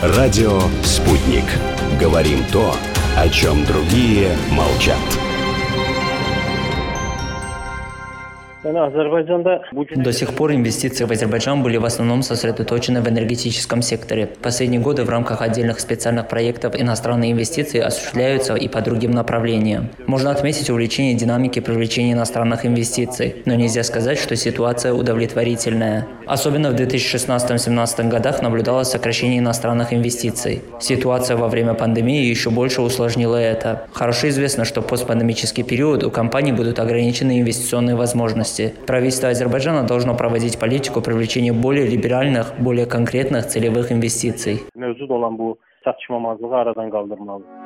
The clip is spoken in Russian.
Радио «Спутник». Говорим то, о чем другие молчат. До сих пор инвестиции в Азербайджан были в основном сосредоточены в энергетическом секторе. Последние годы в рамках отдельных специальных проектов иностранные инвестиции осуществляются и по другим направлениям. Можно отметить увеличение динамики привлечения иностранных инвестиций, но нельзя сказать, что ситуация удовлетворительная. Особенно в 2016-2017 годах наблюдалось сокращение иностранных инвестиций. Ситуация во время пандемии еще больше усложнила это. Хорошо известно, что в постпандемический период у компаний будут ограничены инвестиционные возможности. Правительство Азербайджана должно проводить политику привлечения более либеральных, более конкретных целевых инвестиций.